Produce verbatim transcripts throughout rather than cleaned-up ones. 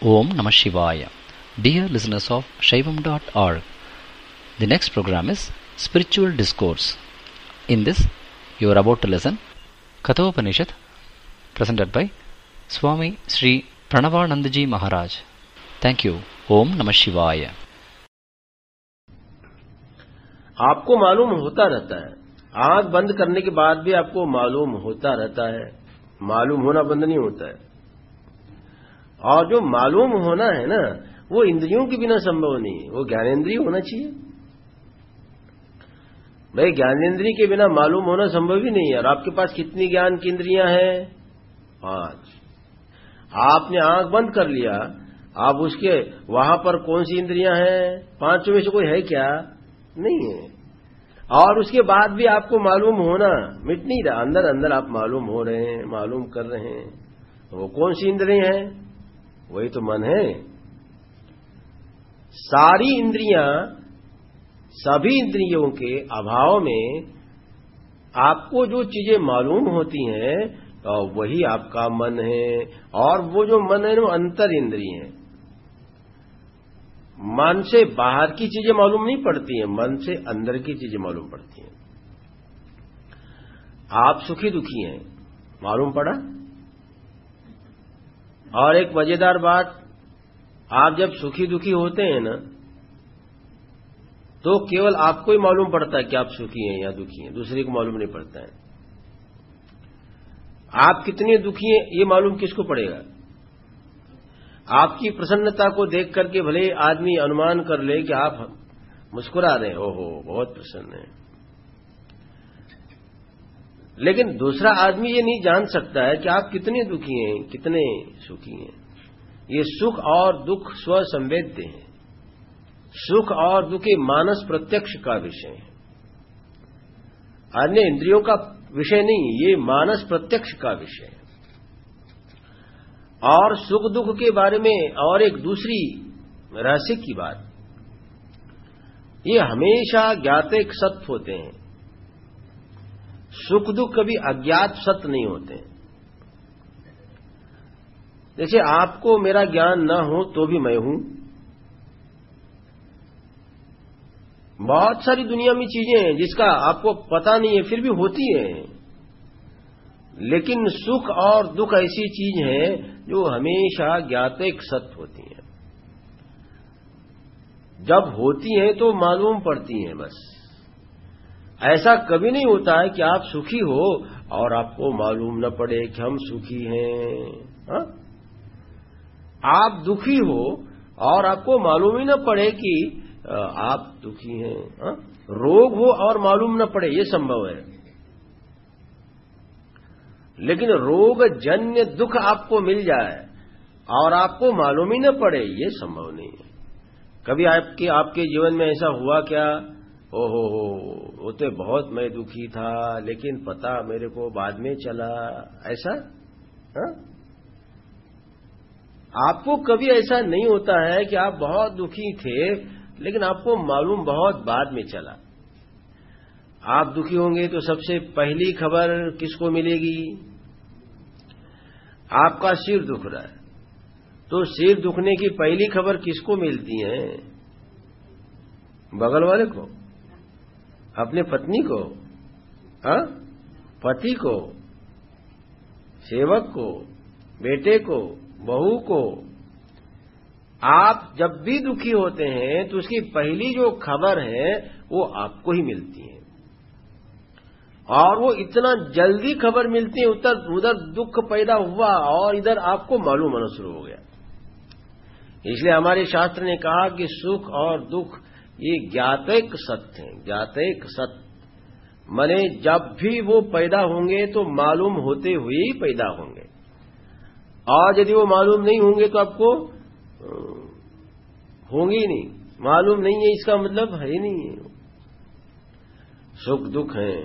Om Namah Shivaya. Dear listeners of Shaivam dot org, the next program is Spiritual Discourse. In this, you are about to listen Kathopanishad, presented by Swami Sri Pranavanandaji Maharaj. Thank you. Om Namah Shivaya. आपको मालूम होता रहता है, आंख बंद करने के बाद भी आपको मालूम होता रहता है, मालूम होना बंद नहीं होता है। और जो मालूम होना है ना, वो इंद्रियों के बिना संभव नहीं है, वो ज्ञानेंद्रिय होना चाहिए। भाई ज्ञानेंद्रिय के बिना मालूम होना संभव ही नहीं है। और आपके पास कितनी ज्ञान की इंद्रियां हैं? पांच। आपने आंख बंद कर लिया, आप उसके वहां पर कौन सी इंद्रियां हैं? पांचों में से कोई है क्या? नहीं है। और उसके बाद भी आपको मालूम होना मिट नहीं रहा, अंदर अंदर आप मालूम हो रहे हैं, मालूम कर रहे हैं। वो कौन सी इंद्रियां हैं? वही तो मन है। सारी इंद्रियां, सभी इंद्रियों के अभाव में आपको जो चीजें मालूम होती हैं वही आपका मन है। और वो जो मन है वो अंतर इंद्रिय है। मन से बाहर की चीजें मालूम नहीं पड़ती हैं, मन से अंदर की चीजें मालूम पड़ती हैं। आप सुखी दुखी हैं, मालूम पड़ा? और एक मजेदार बात, आप जब सुखी दुखी होते हैं ना, तो केवल आपको ही मालूम पड़ता है कि आप सुखी हैं या दुखी हैं, दूसरे को मालूम नहीं पड़ता है। आप कितने दुखी हैं ये मालूम किसको पड़ेगा? आपकी प्रसन्नता को देख करके भले आदमी अनुमान कर ले कि आप मुस्कुरा रहे हैं, ओहो बहुत प्रसन्न है, लेकिन दूसरा आदमी ये नहीं जान सकता है कि आप कितने दुखी हैं, कितने सुखी हैं। ये सुख और दुख स्व संवेद्य हैं। सुख और दुख ये मानस प्रत्यक्ष का विषय है, अन्य इंद्रियों का विषय नहीं, ये मानस प्रत्यक्ष का विषय है। और सुख दुख के बारे में और एक दूसरी रहस्य की बात, ये हमेशा ज्ञात एक सत्य होते हैं। सुख दुख कभी अज्ञात सत्य नहीं होते। जैसे आपको मेरा ज्ञान न हो तो भी मैं हूं। बहुत सारी दुनिया में चीजें हैं जिसका आपको पता नहीं है फिर भी होती हैं, लेकिन सुख और दुख ऐसी चीज है जो हमेशा ज्ञात एक सत्य होती है। जब होती हैं तो मालूम पड़ती हैं बस। ऐसा कभी नहीं होता है कि आप सुखी हो और आपको मालूम न पड़े कि हम सुखी हैं। हा? आप दुखी हो और आपको मालूम ही न पड़े कि आप दुखी हैं। हा? रोग हो और मालूम न पड़े, ये संभव है, लेकिन रोग जन्य दुख आपको मिल जाए और आपको मालूम ही न पड़े, ये संभव नहीं है। कभी आपके आपके जीवन में ऐसा हुआ क्या? ओहो हो वो तो बहुत मैं दुखी था, लेकिन पता मेरे को बाद में चला, ऐसा? हा? आपको कभी ऐसा नहीं होता है कि आप बहुत दुखी थे लेकिन आपको मालूम बहुत बाद में चला। आप दुखी होंगे तो सबसे पहली खबर किसको मिलेगी? आपका सिर दुख रहा है तो सिर दुखने की पहली खबर किसको मिलती है? बगल वाले को, अपने पत्नी को, हा? पति को, सेवक को, बेटे को, बहू को। आप जब भी दुखी होते हैं तो उसकी पहली जो खबर है वो आपको ही मिलती है, और वो इतना जल्दी खबर मिलती है, उधर उधर दुख पैदा हुआ और इधर आपको मालूम होना शुरू हो गया। इसलिए हमारे शास्त्र ने कहा कि सुख और दुख ये ज्ञातैक सत्य हैं, ज्ञातैक सत्य। माने जब भी वो पैदा होंगे तो मालूम होते हुए ही पैदा होंगे, और यदि वो मालूम नहीं होंगे तो आपको होंगे ही नहीं। मालूम नहीं है इसका मतलब है ही नहीं है। सुख दुख हैं,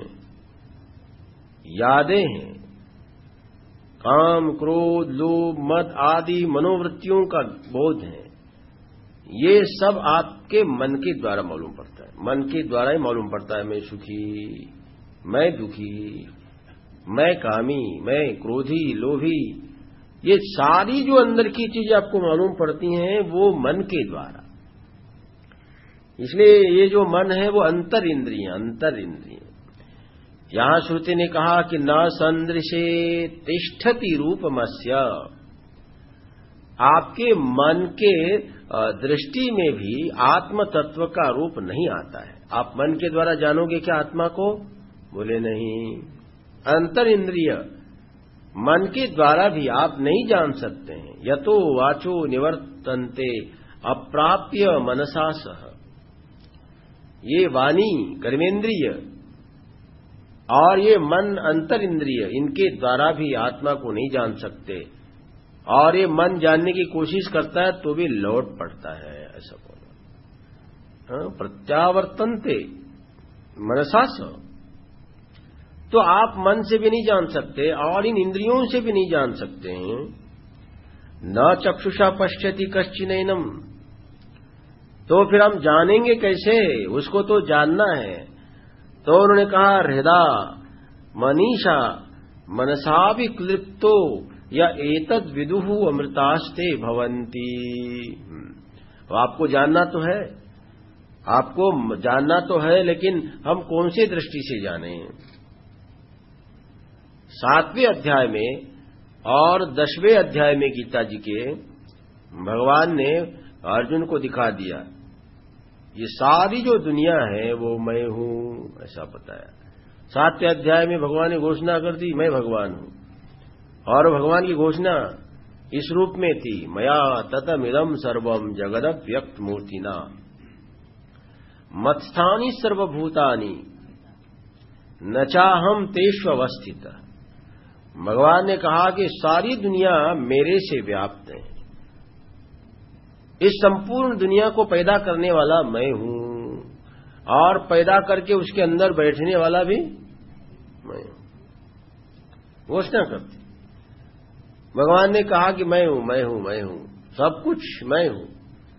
यादें हैं, काम क्रोध लोभ मद आदि मनोवृत्तियों का बोध है। ये सब आपके मन के द्वारा मालूम पड़ता है, मन के द्वारा ही मालूम पड़ता है। मैं सुखी, मैं दुखी, मैं कामी, मैं क्रोधी लोभी, ये सारी जो अंदर की चीजें आपको मालूम पड़ती हैं वो मन के द्वारा। इसलिए ये जो मन है वो अंतर इंद्रिय अंतर इंद्रिय। यहां श्रुति ने कहा कि न संदृशे तिष्ठति रूपमस्य, आपके मन के दृष्टि में भी आत्म तत्व का रूप नहीं आता है। आप मन के द्वारा जानोगे क्या आत्मा को? बोले नहीं। अंतर इंद्रिय मन के द्वारा भी आप नहीं जान सकते हैं। यतो वाचो निवर्तन्ते अप्राप्य मनसा सह, ये वाणी कर्मेंद्रिय और ये मन अंतर इंद्रिय, इनके द्वारा भी आत्मा को नहीं जान सकते। और ये मन जानने की कोशिश करता है तो भी लौट पड़ता है, ऐसा बोला। हाँ, प्रत्यावर्तन्ते मनसा सह, तो आप मन से भी नहीं जान सकते और इन इंद्रियों से भी नहीं जान सकते हैं। न चक्षुषा पश्यति कश्चिनैनम, तो फिर हम जानेंगे कैसे? उसको तो जानना है। तो उन्होंने कहा हृदय मनीषा मनसा भी क्लिप्तो या एतद विदुहु अमृतास्ते भवंती। तो आपको जानना तो है, आपको जानना तो है, लेकिन हम कौन सी दृष्टि से जाने? सातवें अध्याय में और दसवें अध्याय में गीता जी के भगवान ने अर्जुन को दिखा दिया, ये सारी जो दुनिया है वो मैं हूं, ऐसा बताया। सातवें अध्याय में भगवान ने घोषणा कर दी, मैं भगवान हूं। और भगवान की घोषणा इस रूप में थी, मया ततमिदं सर्वम जगद व्यक्त मूर्तिना मत्स्थानि सर्वभूतानि न चाहम तेषु अवस्थित। भगवान ने कहा कि सारी दुनिया मेरे से व्याप्त है। इस संपूर्ण दुनिया को पैदा करने वाला मैं हूं और पैदा करके उसके अंदर बैठने वाला भी मैं हूं। घोषणा करती भगवान ने कहा कि मैं हूं मैं हूं मैं हूं, सब कुछ मैं हूं।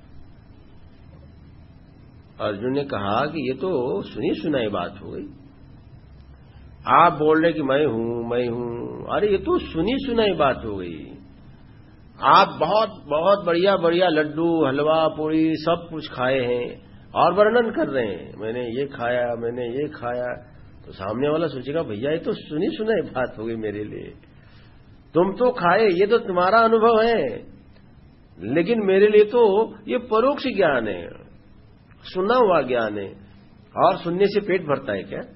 अर्जुन ने कहा कि ये तो सुनी सुनाई बात हो गई, आप बोल रहे कि मैं हूं मैं हूं, अरे ये तो सुनी सुनाई बात हो गई। आप बहुत बहुत बढ़िया बढ़िया लड्डू हलवा पूरी सब कुछ खाए हैं और वर्णन कर रहे हैं, मैंने ये खाया मैंने ये खाया। तो सामने वाला सोचेगा भैया ये तो सुनी सुनाई बात हो गई मेरे लिए, तुम तो खाए, ये तो तुम्हारा अनुभव है, लेकिन मेरे लिए तो ये परोक्ष ज्ञान है, सुना हुआ ज्ञान है। और सुनने से पेट भरता है क्या?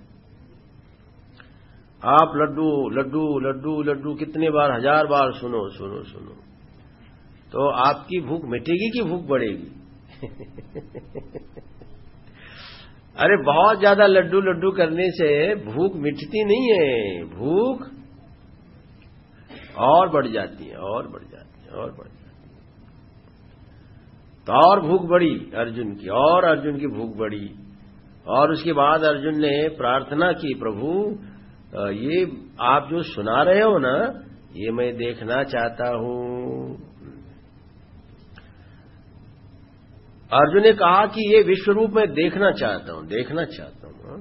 आप लड्डू लड्डू लड्डू लड्डू कितने बार, हजार बार सुनो सुनो सुनो, तो आपकी भूख मिटेगी कि भूख बढ़ेगी? अरे बहुत ज्यादा लड्डू लड्डू करने से भूख मिटती नहीं है, भूख और बढ़ जाती है और बढ़ जाती है और बढ़ जाती है। तो और भूख बढ़ी अर्जुन की, और अर्जुन की भूख बढ़ी। और उसके बाद अर्जुन ने प्रार्थना की, प्रभु ये आप जो सुना रहे हो ना, ये मैं देखना चाहता हूं। अर्जुन ने कहा कि ये विश्व रूप में देखना चाहता हूं देखना चाहता हूं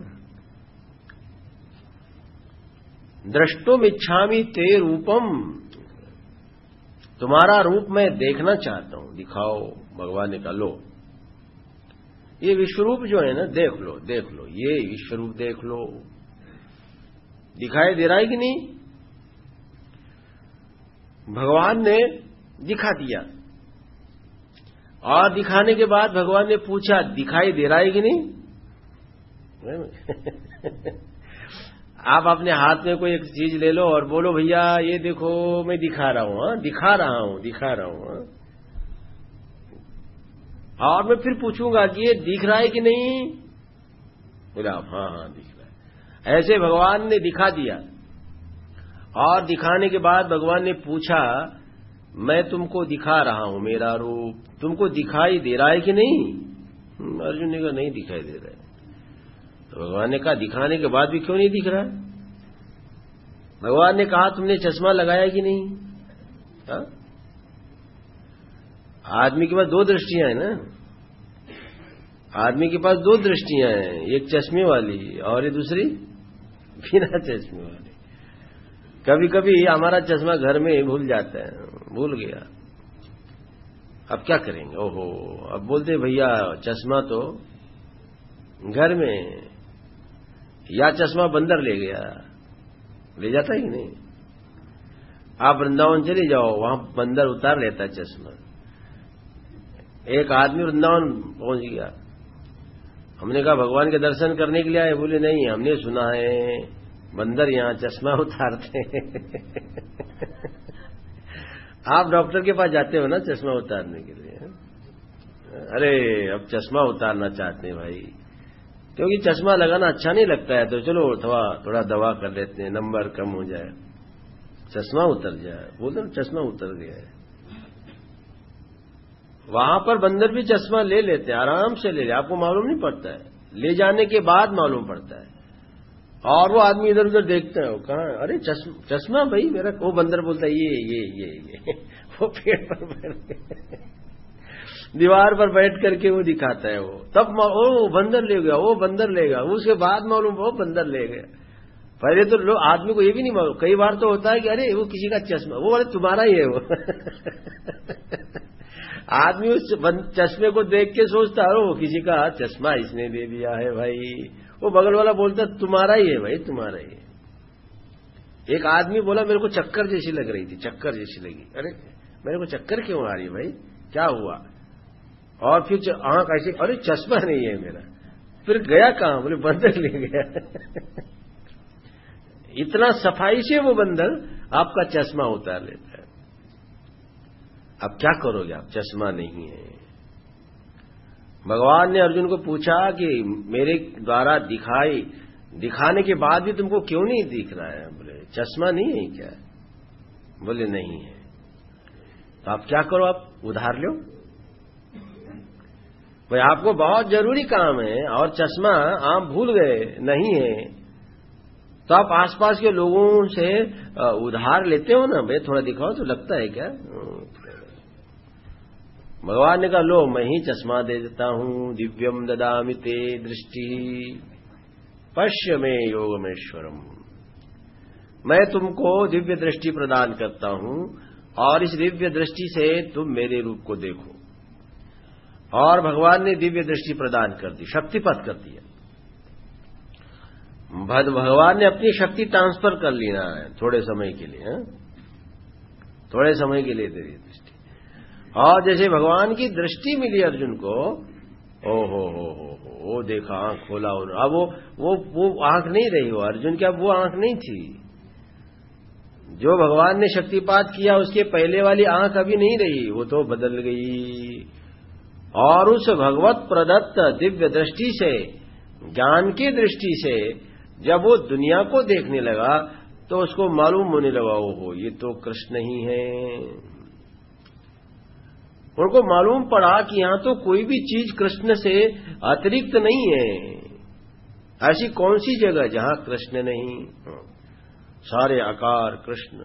द्रष्टुम इच्छामि ते रूपम, तुम्हारा रूप मैं देखना चाहता हूं, दिखाओ। भगवान ने कहा लो ये विश्वरूप जो है ना, देख लो देख लो, ये विश्वरूप देख लो, दिखाई दे रहा है कि नहीं? भगवान ने दिखा दिया और दिखाने के बाद भगवान ने पूछा दिखाई दे रहा है कि नहीं? आप अपने हाथ में कोई एक चीज ले लो और बोलो भैया ये देखो मैं दिखा रहा हूं, हाँ दिखा रहा हूं दिखा रहा हूं हाँ? और मैं फिर पूछूंगा कि ये दिख रहा है कि नहीं? बोला हाँ हाँ दिख रहा है। ऐसे भगवान ने दिखा दिया और दिखाने के बाद भगवान ने पूछा मैं तुमको दिखा रहा हूं मेरा रूप, तुमको दिखाई दे रहा है कि नहीं? अर्जुन ने कहा नहीं दिखाई दे रहा है। तो भगवान ने कहा दिखाने के बाद भी क्यों नहीं दिख रहा है? भगवान ने कहा तुमने चश्मा लगाया कि नहीं? हा? आदमी के पास दो दृष्टियां हैं ना, आदमी के पास दो दृष्टियां हैं, एक चश्मे वाली और ये दूसरी बिना चश्मे वाली। कभी कभी हमारा चश्मा घर में भूल जाता है, भूल गया। अब क्या करेंगे? ओहो, अब बोलते भैया चश्मा तो घर में, या चश्मा बंदर ले गया, ले जाता ही नहीं। आप वृंदावन चले जाओ, वहां बंदर उतार लेता चश्मा। एक आदमी वृंदावन पहुंच गया, हमने कहा भगवान के दर्शन करने के लिए आए? बोले नहीं, हमने सुना है बंदर यहां चश्मा उतारते हैं। आप डॉक्टर के पास जाते हो ना चश्मा उतारने के लिए? अरे अब चश्मा उतारना चाहते हैं भाई, क्योंकि चश्मा लगाना अच्छा नहीं लगता है, तो चलो थोड़ा थोड़ा दवा कर लेते हैं, नंबर कम हो जाए, चश्मा उतर जाए। बोलते चश्मा उतर गया है। वहां पर बंदर भी चश्मा ले लेते हैं, आराम से ले ले, आपको मालूम नहीं पड़ता है, ले जाने के बाद मालूम पड़ता है। और वो आदमी इधर उधर देखते हैं, कहाँ? अरे चश्मा, चश्मा भाई मेरा। वो बंदर बोलता है ये ये ये ये वो पेड़ पर बैठ के दीवार पर बैठ करके वो दिखाता है। वो तब ओ बंदर ले गया, वो बंदर ले गया, उसके बाद मालूम वो बंदर ले गया। पहले तो लोग आदमी को ये भी नहीं मालूम। कई बार तो होता है कि अरे वो किसी का चश्मा, वो अरे तुम्हारा ही है वो। आदमी उस चश्मे को देख के सोचता है वो किसी का चश्मा इसने दे दिया है भाई। वो बगल वाला बोलता तुम्हारा ही है भाई, तुम्हारा ही है। एक आदमी बोला मेरे को चक्कर जैसी लग रही थी, चक्कर जैसी लगी। अरे मेरे को चक्कर क्यों आ रही है भाई, क्या हुआ? और फिर आंख ऐसे, अरे चश्मा नहीं है मेरा। फिर गया कहां? बोले बंदर ले गया। इतना सफाई से वो बंदर आपका चश्मा उतार लेता है। अब क्या करोगे आप? चश्मा नहीं है। भगवान ने अर्जुन को पूछा कि मेरे द्वारा दिखाई दिखाने के बाद भी तुमको क्यों नहीं दिख रहा है? बोले चश्मा नहीं है क्या? बोले नहीं है। तो आप क्या करो? आप उधार लो भाई, आपको बहुत जरूरी काम है और चश्मा आप भूल गए नहीं है, तो आप आसपास के लोगों से उधार लेते हो ना, भाई थोड़ा दिखाओ तो लगता है क्या? भगवान ने कहा लो मैं ही चश्मा दे देता हूं, दिव्यम ददामि ते दृष्टि पश्य में योगमेश्वरम। मैं तुमको दिव्य दृष्टि प्रदान करता हूं और इस दिव्य दृष्टि से तुम मेरे रूप को देखो। और भगवान ने दिव्य दृष्टि प्रदान कर दी, शक्तिपत कर दिया। भगवान ने अपनी शक्ति ट्रांसफर कर ली ना थोड़े समय के लिए, है? थोड़े समय के लिए दे दी दृष्टि। और जैसे भगवान की दृष्टि मिली अर्जुन को, ओ हो हो हो वो देखा, आंख खोला। और अब वो वो वो आंख नहीं रही, वो अर्जुन की अब वो आंख नहीं थी। जो भगवान ने शक्तिपात किया उसके पहले वाली आंख अभी नहीं रही, वो तो बदल गई। और उस भगवत प्रदत्त दिव्य दृष्टि से, ज्ञान की दृष्टि से जब वो दुनिया को देखने लगा तो उसको मालूम होने लगा ओहो ये तो कृष्ण ही है। उनको मालूम पड़ा कि यहां तो कोई भी चीज कृष्ण से अतिरिक्त नहीं है। ऐसी कौन सी जगह जहां कृष्ण नहीं? सारे आकार कृष्ण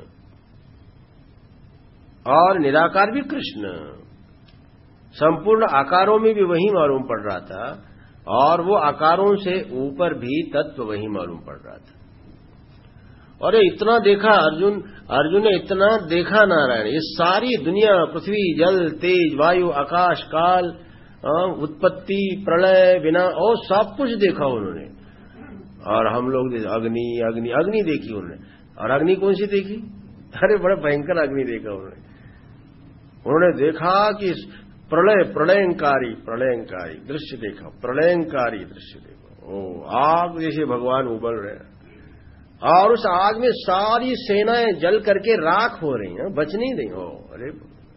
और निराकार भी कृष्ण, संपूर्ण आकारों में भी वही मालूम पड़ रहा था और वो आकारों से ऊपर भी तत्व वही मालूम पड़ रहा था। और इतना देखा अर्जुन अर्जुन ने इतना देखा नारायण, ये सारी दुनिया, पृथ्वी, जल, तेज, वायु, आकाश, काल, उत्पत्ति, प्रलय, विना और सब कुछ देखा उन्होंने। और हम लोग अग्नि अग्नि अग्नि देखी उन्होंने। और अग्नि कौन सी देखी? अरे बड़ा भयंकर अग्नि देखा उन्होंने। उन्होंने देखा कि प्रलय प्रलयंकारी प्रलयंकारी दृश्य देखा, प्रलयंकारी दृश्य देखा। ओ आग जैसे भगवान उबल रहे हैं और उस आग में सारी सेनाएं जल करके राख हो रही हैं, बच नहीं रही हो। अरे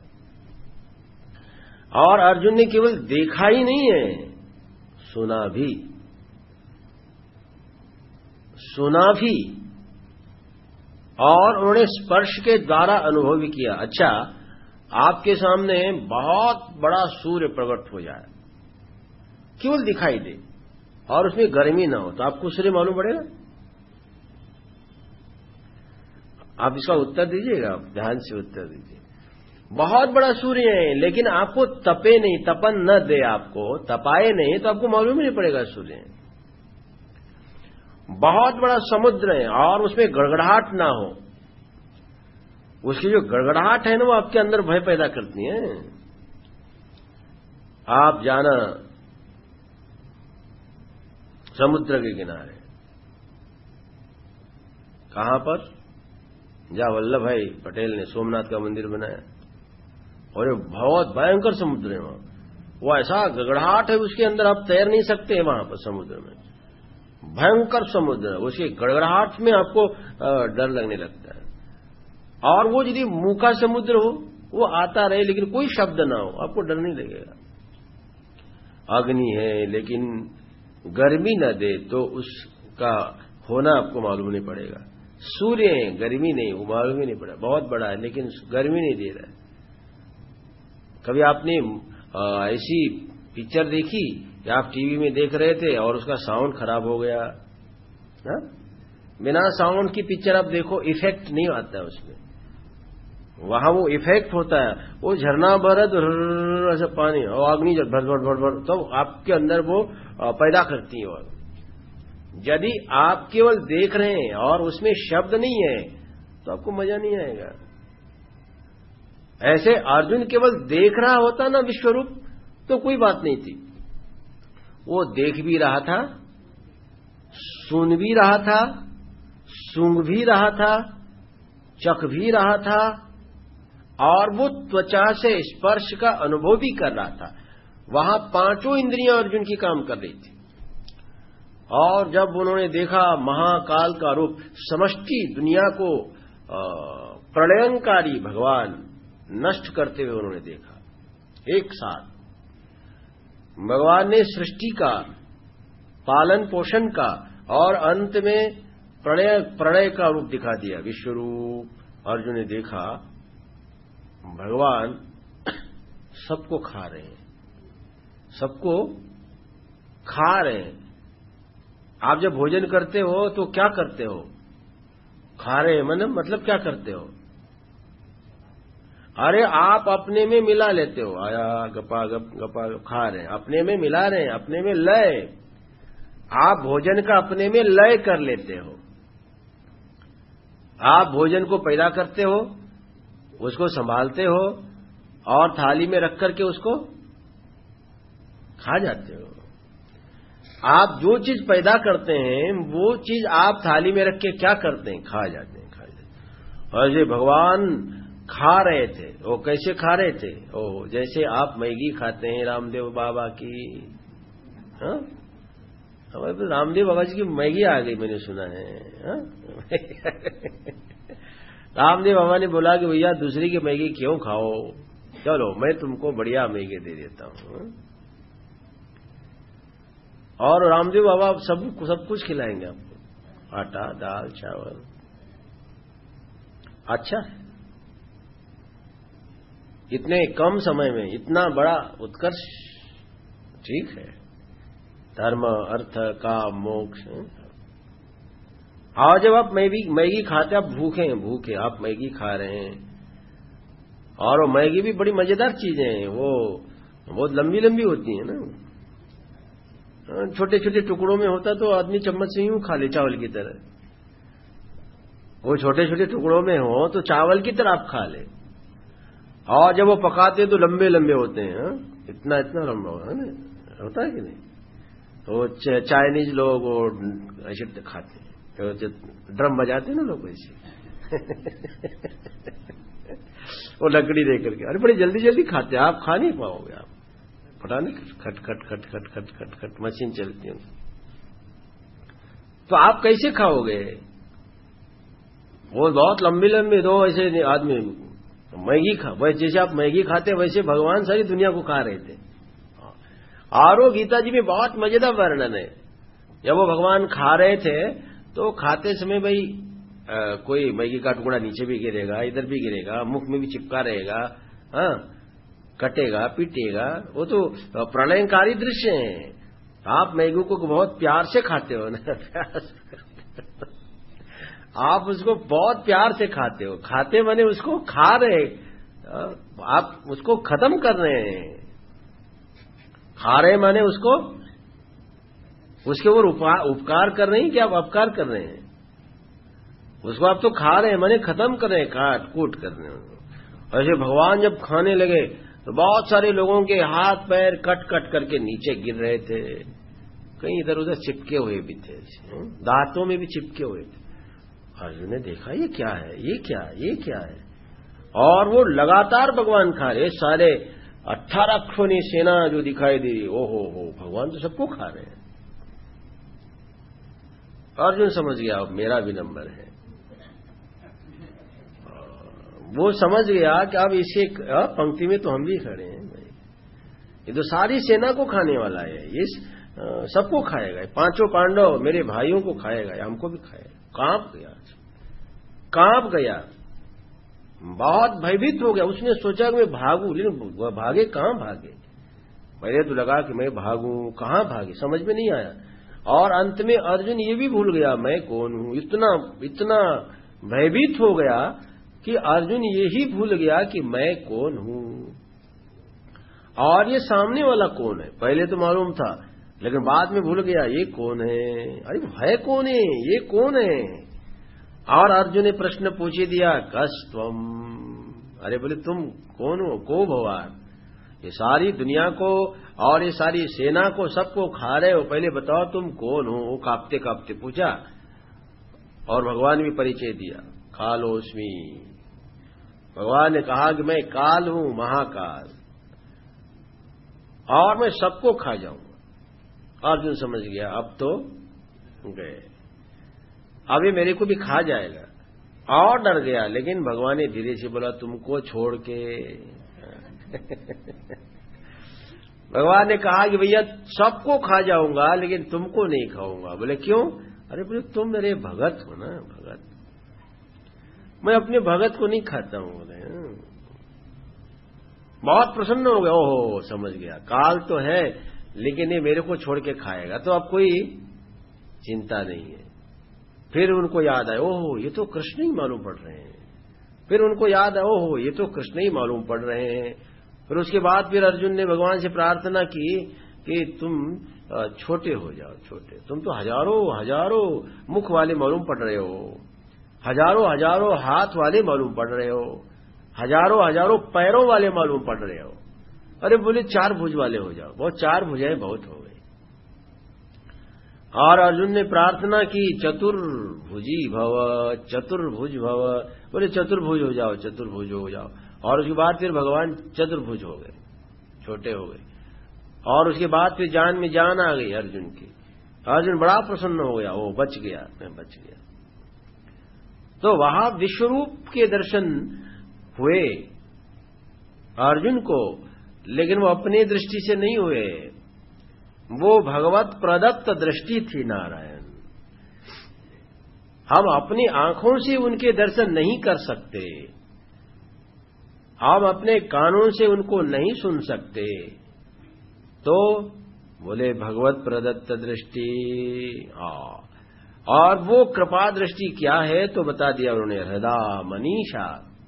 और अर्जुन ने केवल देखा ही नहीं है, सुना भी, सुना भी और उन्होंने स्पर्श के द्वारा अनुभव भी किया। अच्छा, आपके सामने बहुत बड़ा सूर्य प्रकट हो जाए, केवल दिखाई दे और उसमें गर्मी ना हो, तो आपको सूर्य मालूम पड़ेगा? आप इसका उत्तर दीजिएगा, आप ध्यान से उत्तर दीजिए। बहुत बड़ा सूर्य है लेकिन आपको तपे नहीं, तपन न दे, आपको तपाए नहीं, तो आपको मालूम ही नहीं पड़ेगा सूर्य है। बहुत बड़ा समुद्र है और उसमें गड़गड़ाहट ना हो, उसकी जो गड़गड़ाहट है ना वो आपके अंदर भय पैदा करती है। आप जाना समुद्र के किनारे, कहां पर, जहां वल्लभ भाई पटेल ने सोमनाथ का मंदिर बनाया, और ये बहुत भयंकर समुद्र है वहां, वो ऐसा गड़गड़ाहट है उसके अंदर, आप तैर नहीं सकते वहां पर समुद्र में, भयंकर समुद्र, उसकी गड़गड़ाहट में आपको डर लगने लगता है। और वो यदि मुंह का समुद्र हो, वो आता रहे लेकिन कोई शब्द ना हो, आपको डर नहीं लगेगा। अग्नि है लेकिन गर्मी न दे तो उसका होना आपको मालूम नहीं पड़ेगा। सूर्य है, गर्मी नहीं, वो मालूम ही नहीं पड़ा, बहुत बड़ा है लेकिन गर्मी नहीं दे रहा है। कभी आपने ऐसी पिक्चर देखी कि आप टीवी में देख रहे थे और उसका साउंड खराब हो गया? हा? बिना साउंड की पिक्चर आप देखो, इफेक्ट नहीं आता है उसमें, वहां वो इफेक्ट होता है, वो झरना भरत ऐसा पानी और अग्नि जब भर भर भर भर तो आपके अंदर वो पैदा करती है। और यदि आप केवल देख रहे हैं और उसमें शब्द नहीं है तो आपको मजा नहीं आएगा। ऐसे अर्जुन केवल देख रहा होता ना विश्वरूप तो कोई बात नहीं थी, वो देख भी रहा था, सुन भी रहा था, सूंघ भी रहा था, चख भी रहा था, और वो त्वचा से स्पर्श का अनुभव भी कर रहा था। वहां पांचों इंद्रियां अर्जुन की काम कर रही थी। और जब उन्होंने देखा महाकाल का रूप, समष्टि दुनिया को प्रलयंकारी भगवान नष्ट करते हुए उन्होंने देखा, एक साथ भगवान ने सृष्टि का, पालन पोषण का और अंत में प्रलय प्रलय का रूप दिखा दिया, विश्वरूप। अर्जुन ने देखा भगवान सबको खा रहे हैं, सबको खा रहे हैं। आप जब भोजन करते हो तो क्या करते हो? खा रहे हैं मतलब मतलब क्या करते हो? अरे आप अपने में मिला लेते हो, आया गपा गप गपा गप, खा रहे हैं, अपने में मिला रहे हैं, अपने में लय, आप भोजन का अपने में लय कर लेते हो। आप भोजन को पैदा करते हो, उसको संभालते हो और थाली में रख करके उसको खा जाते हो। आप जो चीज पैदा करते हैं वो चीज आप थाली में रख के क्या करते हैं? खा जाते हैं, खा जाते हैं। और ये भगवान खा रहे थे, वो कैसे खा रहे थे? ओ जैसे आप मैगी खाते हैं रामदेव बाबा की। हाँ, हमारे पास रामदेव बाबा जी की मैगी आ गई, मैंने सुना है। हा? रामदेव बाबा ने बोला कि भैया दूसरी की मैगी क्यों खाओ, चलो मैं तुमको बढ़िया मैगी दे देता हूं। और रामदेव बाबा सब सब कुछ खिलाएंगे आपको, आटा, दाल, चावल। अच्छा, इतने कम समय में इतना बड़ा उत्कर्ष, ठीक है। धर्म, अर्थ, काम, मोक्ष। और जब आप मैगी मैगी खाते, आप भूखे हैं, भूखे आप मैगी खा रहे हैं, और वो मैगी भी बड़ी मजेदार चीजें हैं, वो बहुत लंबी लंबी होती है ना, छोटे छोटे टुकड़ों में होता तो आदमी चम्मच से यूं खा ले, चावल की तरह। वो छोटे छोटे टुकड़ों में हो तो चावल की तरह आप खा ले। और जब वो पकाते तो लंबे लंबे होते हैं, हा? इतना इतना लंबा है ना, होता है कि नहीं? तो चाइनीज लोग वो ऐसे खाते हैं, तो ड्रम बजाते हैं ना लोग ऐसे वो लकड़ी दे करके, अरे बड़ी जल्दी जल्दी खाते हैं, आप खा नहीं पाओगे, आप पता नहीं, खट खट खट खट खट खट खट मशीन चलती है, तो आप कैसे खाओगे? वो बहुत लंबी लंबी दो ऐसे आदमी मैगी खा, वैसे जैसे आप मैगी खाते वैसे भगवान सारी दुनिया को खा रहे थे। और वो गीता जी में बहुत मजेदार वर्णन है, जब वो भगवान खा रहे थे तो खाते समय भाई आ, कोई मैगी का टुकड़ा नीचे भी गिरेगा, इधर भी गिरेगा, मुख में भी चिपका रहेगा, हाँ, कटेगा, पीटेगा, वो तो प्रलयंकारी दृश्य है। आप मैगी को बहुत प्यार से खाते हो ना, आप उसको बहुत प्यार से खाते हो, खाते माने उसको खा रहे, आप उसको खत्म कर रहे हैं, खा रहे माने उसको, उसके ऊपर उपकार कर रहे हैं कि आप अपकार कर रहे हैं? उसको आप तो खा रहे हैं, मैंने खत्म कर रहे हैं, काट कूट कर रहे हैं। ऐसे भगवान जब खाने लगे तो बहुत सारे लोगों के हाथ पैर कट कट करके नीचे गिर रहे थे, कहीं इधर उधर चिपके हुए भी थे, दांतों में भी चिपके हुए थे। अर्जुन ने देखा ये क्या है, ये क्या है, ये क्या है, और वो लगातार भगवान खा रहे, सारे अठारह अक्षोनी सेना जो दिखाई दे रही, ओ हो हो भगवान तो सबको खा रहे हैं। अर्जुन समझ गया अब मेरा भी नंबर है। वो समझ गया कि अब इसे पंक्ति में तो हम भी खड़े हैं भाई, ये तो सारी सेना को खाने वाला है, ये सबको खाएगा, पांचों पांडव मेरे भाइयों को खाएगा, हमको भी खाएगा। कांप गया, कांप गया, बहुत भयभीत हो गया। उसने सोचा कि मैं भागू, लेकिन भागे कहां भागे, पहले तो लगा कि मैं भागूं, कहां भागे, समझ में नहीं आया। और अंत में अर्जुन ये भी भूल गया मैं कौन हूं, इतना इतना भयभीत हो गया कि अर्जुन ये ही भूल गया कि मैं कौन हूं और ये सामने वाला कौन है। पहले तो मालूम था, लेकिन बाद में भूल गया ये कौन है, अरे है कौन है, ये कौन है। और अर्जुन ने प्रश्न पूछे दिया, कस त्वम, अरे बोले तुम कौन हो, को भगवान, ये सारी दुनिया को और ये सारी सेना को सबको खा रहे हो, पहले बताओ तुम कौन हो। वो कांपते कांपते पूछा और भगवान ने भी परिचय दिया, कालोस्मी। भगवान ने कहा कि मैं काल हूं, महाकाल, और मैं सबको खा जाऊंगा। अर्जुन समझ गया अब तो गए, अब ये मेरे को भी खा जाएगा, और डर गया। लेकिन भगवान ने धीरे से बोला, तुमको छोड़ के भगवान ने कहा कि भैया सबको खा जाऊंगा लेकिन तुमको नहीं खाऊंगा। बोले क्यों, अरे बोले तुम मेरे भगत हो ना, भगत, मैं अपने भगत को नहीं खाता हूं। बोले बहुत प्रसन्न हो गया, ओहो समझ गया, काल तो है लेकिन ये मेरे को छोड़ के खाएगा, तो अब कोई चिंता नहीं है। फिर उनको याद आया, ओहो ये तो कृष्ण ही मालूम पड़ रहे हैं। फिर उनको याद आया, ओहो ये तो कृष्ण ही मालूम पड़ रहे हैं। फिर उसके बाद फिर अर्जुन ने भगवान से प्रार्थना की कि तुम छोटे हो जाओ, छोटे, तुम तो हजारों हजारों मुख वाले मालूम पड़ रहे हो, हजारों हजारों हाथ वाले मालूम पड़ रहे हो, हजारों हजारों पैरों वाले मालूम पड़ रहे हो। अरे बोले चार भुज वाले हो जाओ, बहुत चार भुजाएं बहुत हो गई। और अर्जुन ने प्रार्थना की, चतुर्भुजी भव, चतुर्भुज भव, बोले चतुर्भुज हो जाओ, चतुर्भुज हो जाओ। और उसके बाद फिर भगवान चतुर्भुज हो गए, छोटे हो गए। और उसके बाद फिर जान में जान आ गई अर्जुन की। अर्जुन बड़ा प्रसन्न हो गया, वो बच गया, मैं बच गया। तो वहां विश्वरूप के दर्शन हुए अर्जुन को, लेकिन वो अपनी दृष्टि से नहीं हुए, वो भगवत प्रदत्त दृष्टि थी नारायण। हम अपनी आंखों से उनके दर्शन नहीं कर सकते, हम अपने कानों से उनको नहीं सुन सकते, तो बोले भगवत प्रदत्त दृष्टि। और वो कृपा दृष्टि क्या है तो बता दिया उन्होंने, हृदय मनीषा।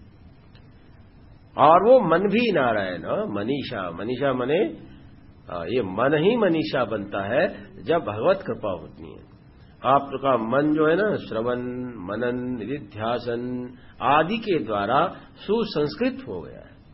और वो मन भी नारायण, मनीषा, मनीषा मने ये मन ही मनीषा बनता है जब भगवत कृपा होती है। आपका मन जो है ना, श्रवण मनन निधिध्यासन आदि के द्वारा सुसंस्कृत हो गया है,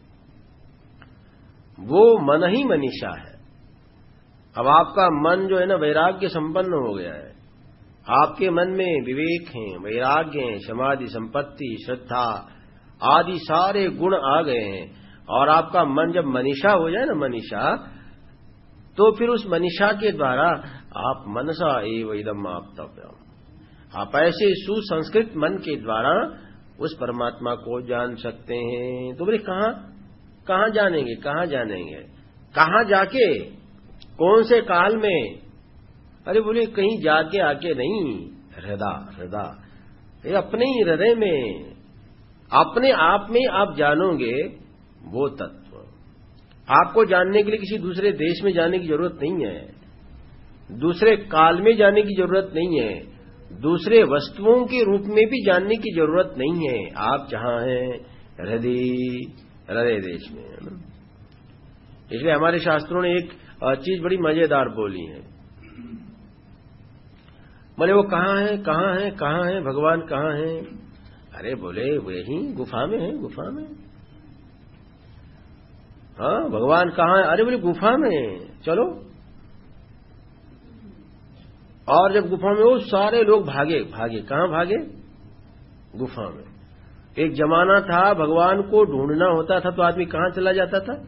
वो मन ही मनीषा है। अब आपका मन जो है ना वैराग्य संपन्न हो गया है, आपके मन में विवेक है, वैराग्य है, समाधि संपत्ति श्रद्धा आदि सारे गुण आ गए हैं। और आपका मन जब मनीषा हो जाए ना, मनीषा, तो फिर उस मनीषा के द्वारा आप मनसा एव इदम आप्तव्यम, आप ऐसे सुसंस्कृत मन के द्वारा उस परमात्मा को जान सकते हैं। तो बोले कहां कहां जानेंगे, कहां जानेंगे, कहां जाके, कौन से काल में? अरे बोले कहीं जाके आके नहीं, हृदय, हृदय, ये अपने ही हृदय में, अपने आप में आप जानोगे वो तत्व। आपको जानने के लिए किसी दूसरे देश में जाने की जरूरत नहीं है, दूसरे काल में जाने की जरूरत नहीं है, दूसरे वस्तुओं के रूप में भी जानने की जरूरत नहीं है। आप जहां हैं हृदय, हृदय देश में है ना। इसलिए हमारे शास्त्रों ने एक चीज बड़ी मजेदार बोली है बोले वो कहाँ है, कहाँ है, कहाँ है, भगवान कहाँ है? अरे बोले वो यही गुफा में है, गुफा में। हाँ, भगवान कहाँ है? अरे बोले गुफा में, चलो। और जब गुफा में वो सारे लोग भागे भागे कहाँ भागे? गुफा में। एक जमाना था भगवान को ढूंढना होता था तो आदमी कहाँ चला जाता था?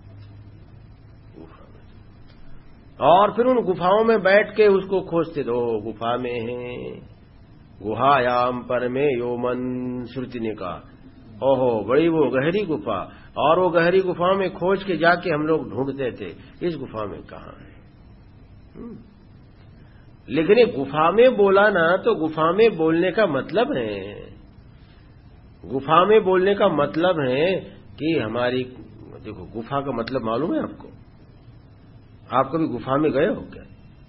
गुफा में। और फिर उन गुफाओं में बैठ के उसको खोजते थे। ओ गुफा में है, गुहायाम पर में यो मन, श्रुति ने कहा। ओहो बड़ी वो गहरी गुफा, और वो गहरी गुफा में खोज के जाके हम लोग ढूंढते थे इस गुफा में कहाँ है। लेकिन ये गुफा में बोला ना, तो गुफा में बोलने का मतलब है, गुफा में बोलने का मतलब है कि हमारी, देखो गुफा का मतलब मालूम है आपको? आप कभी गुफा में गए हो क्या?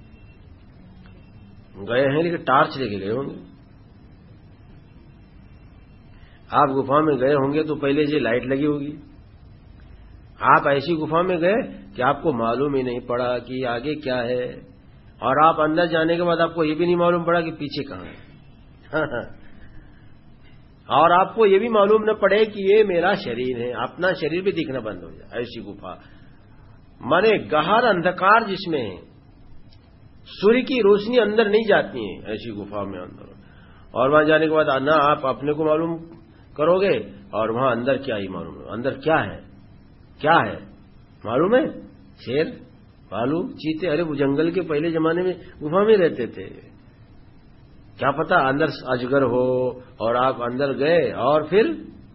गए हैं लेकिन टार्च लेके गए होंगे। आप गुफा में गए होंगे तो पहले से लाइट लगी होगी। आप ऐसी गुफा में गए कि आपको मालूम ही नहीं पड़ा कि आगे क्या है, और आप अंदर जाने के बाद आपको ये भी नहीं मालूम पड़ा कि पीछे कहाँ है। और आपको ये भी मालूम न पड़े कि ये मेरा शरीर है, अपना शरीर भी दिखना बंद हो जाए। ऐसी गुफा माने गहर अंधकार जिसमें है, सूर्य की रोशनी अंदर नहीं जाती है, ऐसी गुफा में अंदर। और वहां जाने के बाद ना आप अपने को मालूम करोगे और वहां अंदर क्या ही मालूम है, अंदर क्या है, क्या है मालूम है? शेर, भालू, चीते। अरे वो जंगल के पहले जमाने में गुफा में रहते थे, क्या पता अंदर अजगर हो, और आप अंदर गए और फिर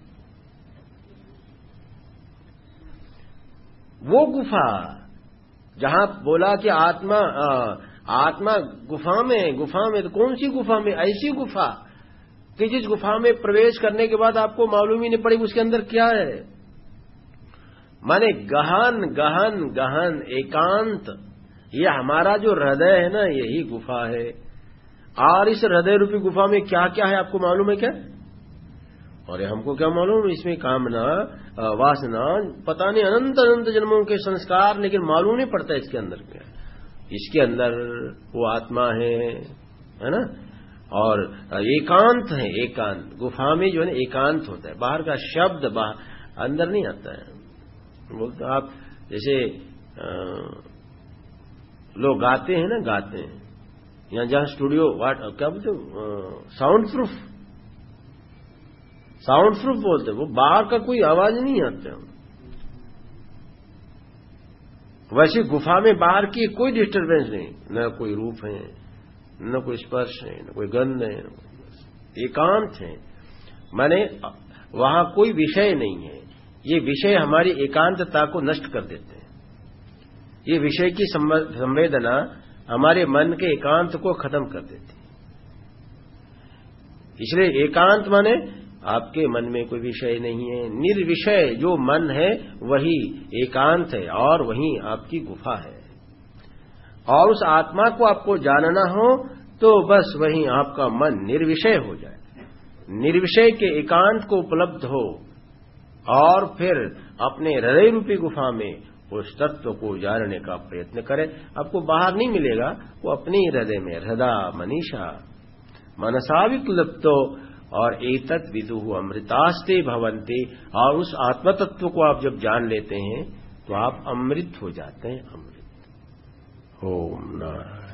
वो गुफा जहां बोला कि आत्मा आ, आत्मा गुफा में, गुफा में तो कौन सी गुफा में? ऐसी गुफा कि जिस गुफा में प्रवेश करने के बाद आपको मालूम ही नहीं पड़ी उसके अंदर क्या है। माने गहन गहन गहन एकांत, ये हमारा जो हृदय है ना, यही गुफा है। और इस हृदय रूपी गुफा में क्या क्या है आपको मालूम है क्या? और हमको क्या मालूम? इसमें कामना, वासना, पता नहीं अनंत अनंत जन्मों के संस्कार, लेकिन मालूम नहीं पड़ता इसके अंदर क्या। इसके अंदर वो आत्मा है, है ना। और एकांत है, एकांत गुफा में जो है ना एकांत होता है, बाहर का शब्द बाहर अंदर नहीं आता है। बोलते आप जैसे लोग गाते हैं ना, गाते हैं यहां जहां स्टूडियो वाट क्या बोलते साउंड प्रूफ, साउंड प्रूफ बोलते, वो बाहर का कोई आवाज नहीं आता। वैसे गुफा में बाहर की कोई डिस्टरबेंस नहीं, न कोई रूप है, न कोई स्पर्श है, न कोई गंध है, एकांत है। माने वहां कोई विषय नहीं है। ये विषय हमारी एकांतता को नष्ट कर देते हैं। ये विषय की संवेदना हमारे मन के एकांत को खत्म कर देती है। इसलिए एकांत माने आपके मन में कोई विषय नहीं है, निर्विषय जो मन है वही एकांत है, और वही आपकी गुफा है। और उस आत्मा को आपको जानना हो तो बस वही आपका मन निर्विषय हो जाए, निर्विषय के एकांत को उपलब्ध हो, और फिर अपने हृदय रूपी गुफा में उस तत्व को जानने का प्रयत्न करें। आपको बाहर नहीं मिलेगा, वो अपने हृदय में, हृदय मनीषा मनसा विक्लुप्तो और एतत् विदुः अमृतास्ते भवन्ति। और उस आत्म तत्व को आप जब जान लेते हैं तो आप अमृत हो जाते हैं, अमृत। ओम नारायण।